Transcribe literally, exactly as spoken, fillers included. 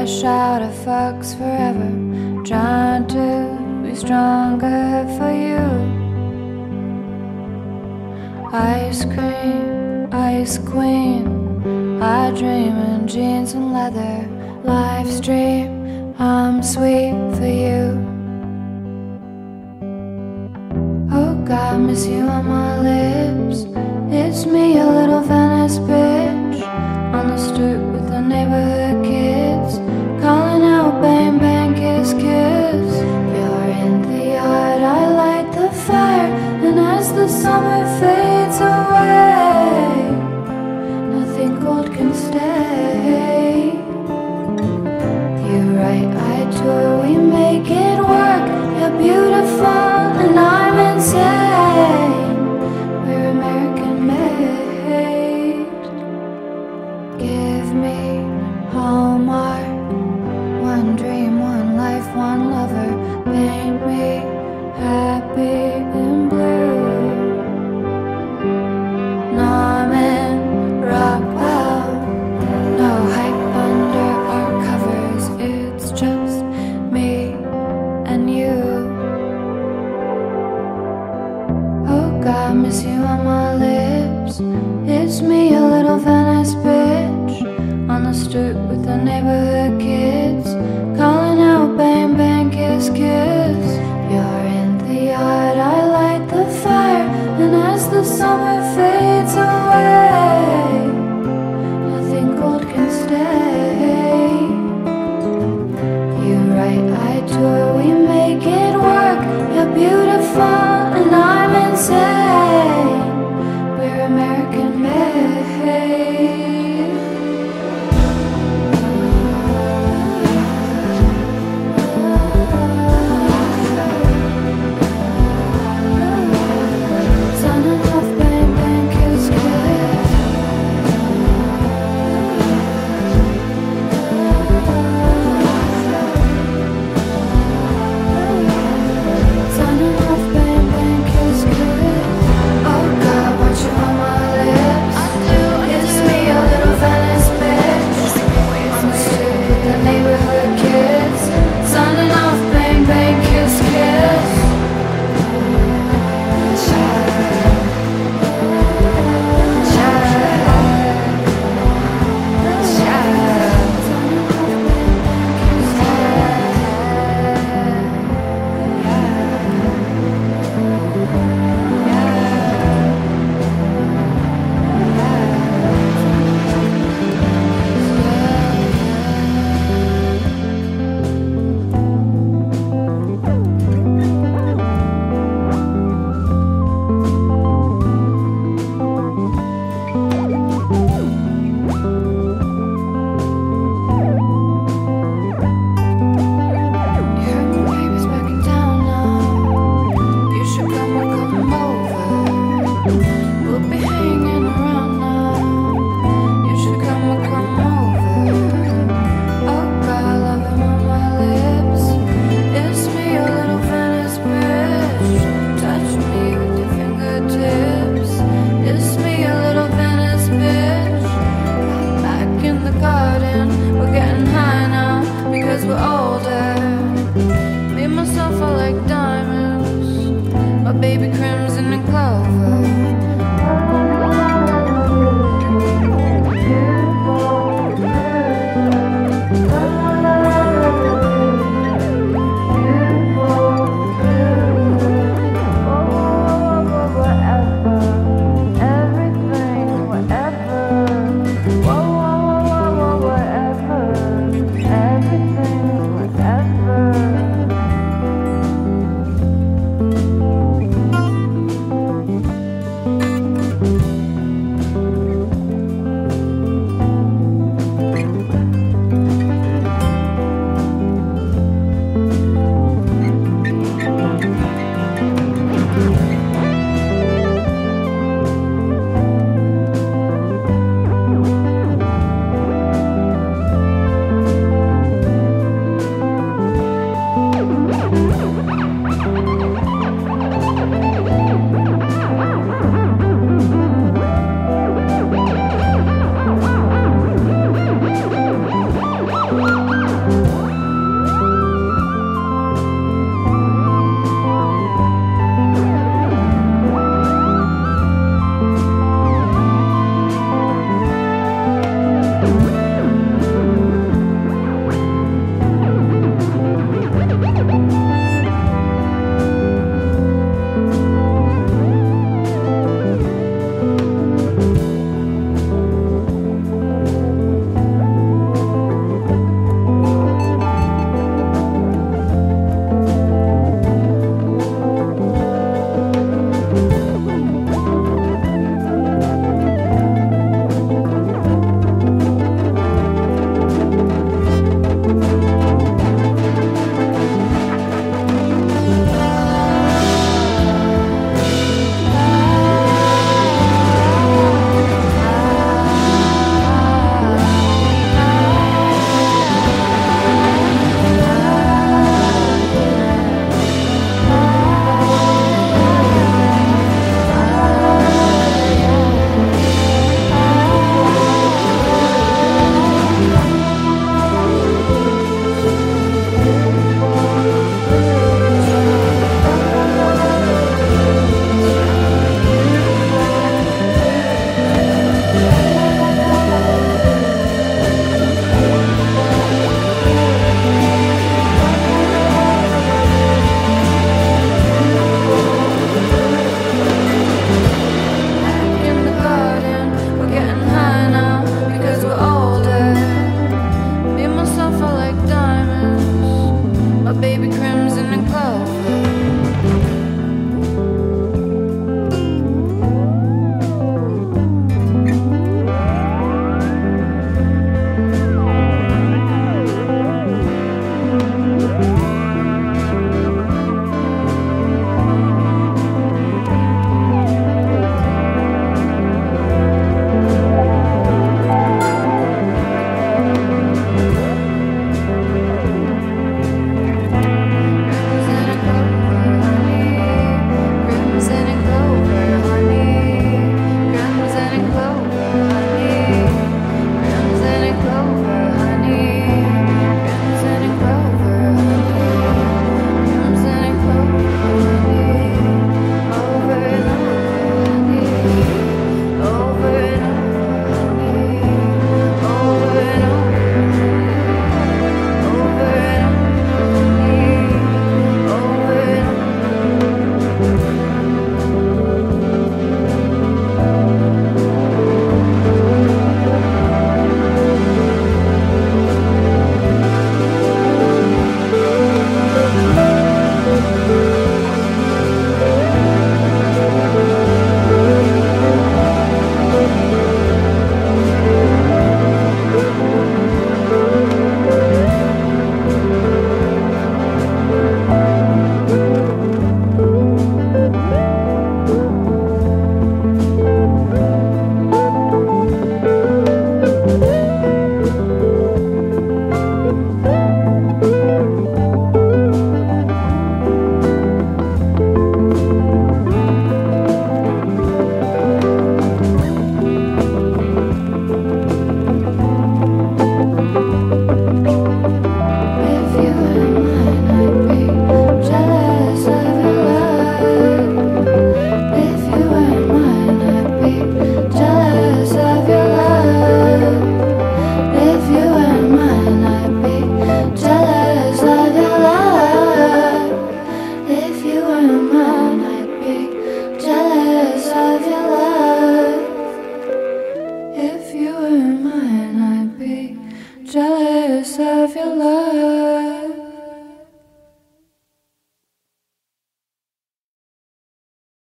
lash out of fucks forever, trying to be stronger for you. Ice cream, ice queen, I dream in jeans and leather. Life's dream, I'm sweet for you. Oh God, miss you on my lips. It's me, a little Venice bitch, on the stoop with the neighborhood kids, calling out bang bang kiss kiss. You're in the yard, I light the fire, and as the summer fades away, nothing cold can stay. You're right, I do, we make it work. You're beautiful and I'm insane. We're American made. Give me Hallmark, one dream, one life, one lover. Paint me happy and blue. Norman Rockwell, no hype under our covers. It's just me and you. Oh God, miss you on my lips. It's me, a little Venice bitch, on the stoop with the neighborhood kids.